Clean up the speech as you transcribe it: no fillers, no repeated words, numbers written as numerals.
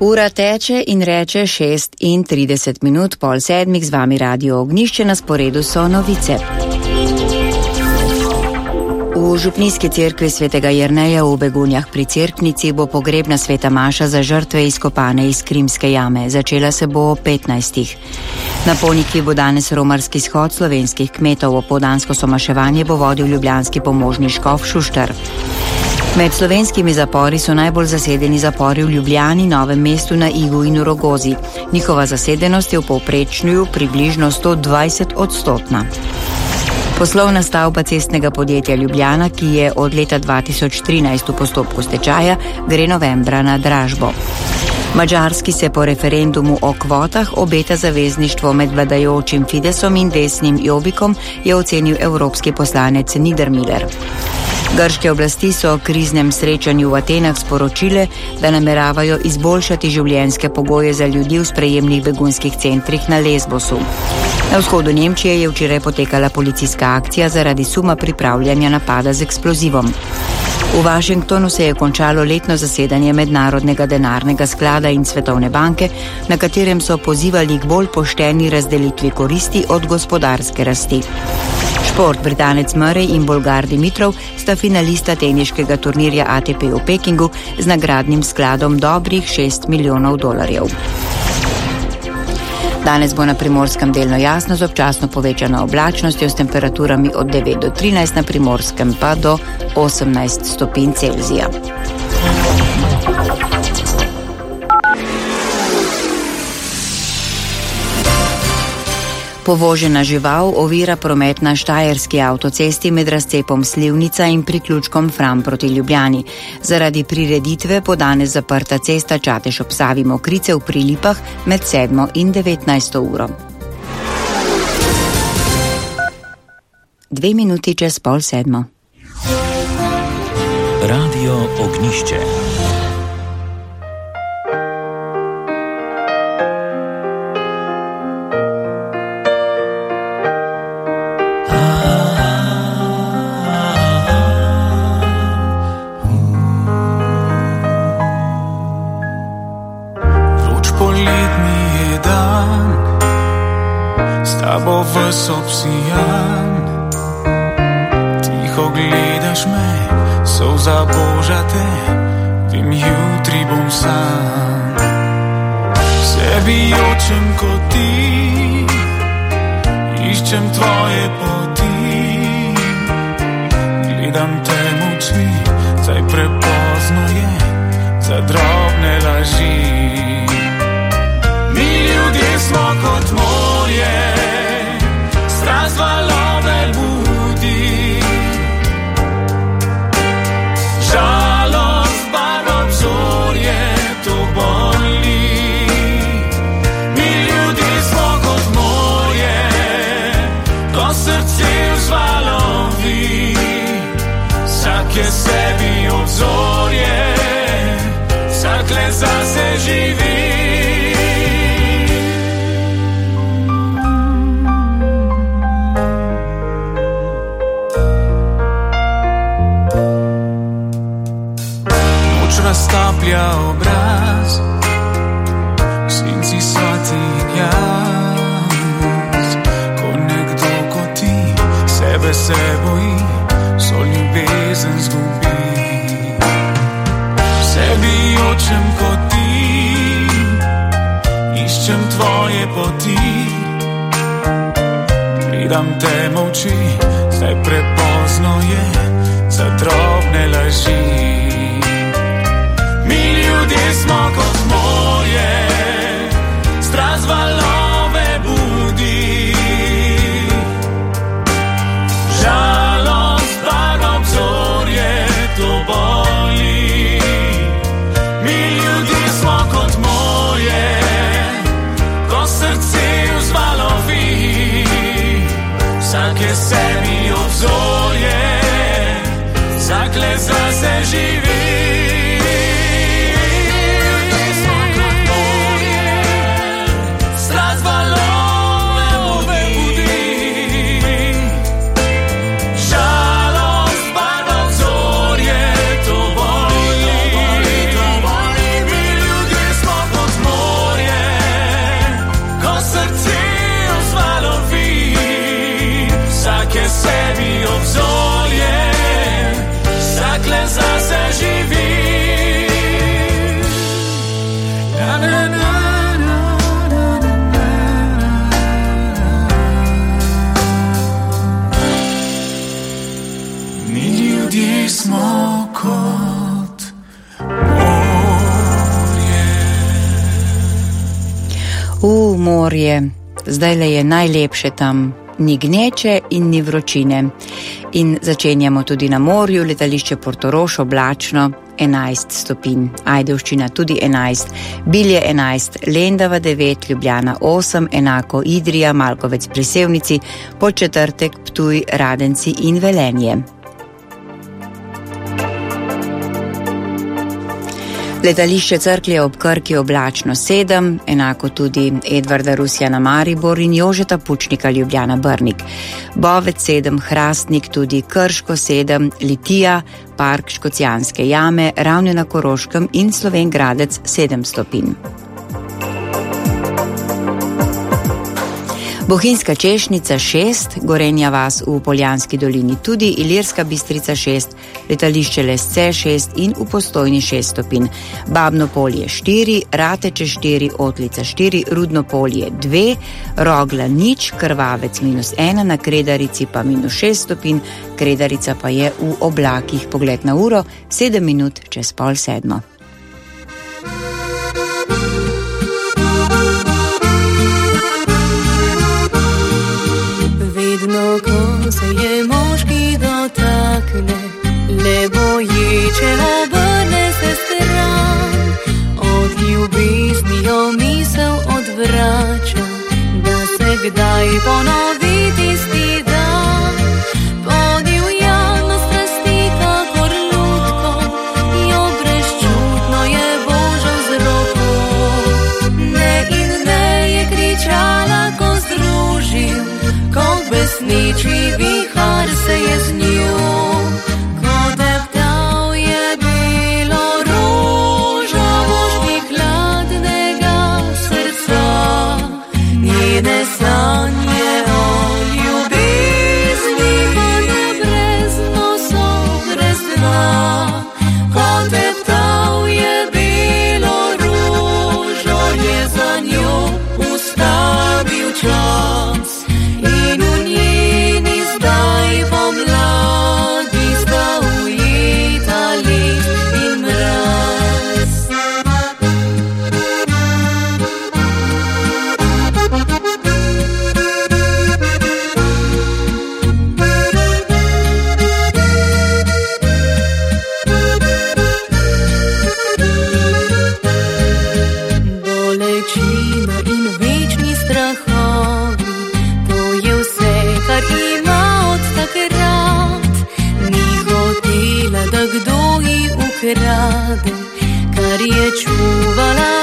Ura teče in reče 6:30, pol sedmih, z vami Radio Ognjišče, na sporedu so novice. V župnijski cerkvi svetega Jerneja v Begunjah pri Cerknici bo pogrebna sveta maša za žrtve izkopane iz Krimske jame. Začela se bo o 15. Na Ponikvi bo danes romarski shod slovenskih kmetov. Opoldansko somaševanje bo vodil ljubljanski pomožni škof Šuštar. Med slovenskimi zapori so najbolj zasedeni zapori v Ljubljani, Novem mestu, na Igu in v Rogozi. Njihova zasedenost je v povprečju približno 120%. Poslovna stavba cestnega podjetja Ljubljana, ki je od leta 2013 v postopku stečaja, gre novembra na dražbo. Madžarski se po referendumu o kvotah obeta zavezništvo med vladajočim Fidesom in desnim Jobbikom, je ocenil evropski poslanec Niedermüller. Grške oblasti so o kriznem srečanju v Atenah sporočile, da nameravajo izboljšati življenjske pogoje za ljudi v sprejemnih begunskih centrih na Lesbosu. Na vzhodu Nemčije je včeraj potekala policijska akcija zaradi suma pripravljanja napada z eksplozivom. V Washingtonu se je končalo letno zasedanje Mednarodnega denarnega sklada in Svetovne banke, na katerem so pozivali k bolj pošteni razdelitvi koristi od gospodarske rasti. Šport. Britanec Murray in Bolgar Dimitrov sta finalista teniškega turnirja ATP v Pekingu z nagradnim skladom dobrih $6 milijonov. Danes bo na Primorskem delno jasno z občasno povečano oblačnostjo s temperaturami od 9 do 13, na Primorskem pa do 18 stopinj Celzija. Povožena žival ovira promet na štajerski avtocesti med razcepom Slivnica in priključkom Fram proti Ljubljani. Zaradi prireditve bo danes zaprta cesta Čatež ob Savi Mokrice v Prilipah med 7 in 19 uro. 2 minuti čez pol 7. Radio Ognjišče. Obsijan, tiho gledaš me, solza boža te, vem, jutri bom sam. Sebi jočem kot ti, iščem tvoje poti, gledam te v oči, zdaj prepozno je za drobne laži. Mi ljudje smo kot morje, strast valove budi, žalost barva obzorje, to boli. Mi ljudje smo kot morje, ko srce vzvalovi, vsak je sebi obzorje, vsak le zase živi. Raztaplja obraz, v senci svati in jaz, ko nekdo kot ti sebe se boji, so ljubezen zgubi. Sebi jočem kot ti, iščem tvoje poti, gledam te v oči, zdaj prepozno je za drobne laži. Mi ljudje smo kot morje, strast valove budi, žalost barva obzorje, to boli. Mi ljudje smo kot morje, ko srce vzvalovi, vsak je sebi obzorje, vsak le zase živi. Smo Morje, zdajle je najlepše tam, ni gneče in ni vročine. In začenjamo tudi na morju, letališče Portorož oblačno, 11 stopinj, Ajdovščina tudi 11, Bilje 11, Lendava 9, Ljubljana 8, enako Idrija, Malkovec pri Sevnici, Podčetrtek, Ptuj, Radenci in Velenje. Letališče Cerklje ob Krki oblačno 7, enako tudi Edvarda Rusjana Maribor in Jožeta Pučnika Ljubljana Brnik. Bovec 7, Hrastnik tudi Krško 7, Litija, Park Škocjanske jame, Ravne na Koroškem in Slovenj Gradec 7 stopinj. Bohinjska Češnica 6, Gorenja vas v Poljanski dolini tudi, Ilirska Bistrica 6, letališče Lesce 6 in v Postojni 6 stopinj. Babno Polje 4, Rateče 4, Otlica 4, Rudno Polje 2, Rogla 0, Krvavec -1, na Kredarici pa -6 stopinj, Kredarica pa je v oblakih. Pogled na uro, 7 minut čez 6:30. Ko se je moški dotakne, le boječe obrne se stran, od ljubezni jo misel odvrača, da se kdaj ponovi tisti dan. Podivjano strasti kakor lutko, jo brezčutno je božal z roko. Ne in ne je kričala, ko združil, kot besniči vihar se je z njo, ko deptal je bilo roža moški hladnega srca, njene sanje o ljubezni pa nebrezno so brez dna, ko deptal je bilo roža, je za njo ustavil čas. In v njeni zdaj pomladi sta ujeta list in mraz. Bolečina in večni strahovi, ima od takrat, ni hotela, da kdo ji ukrade, kar je čuvala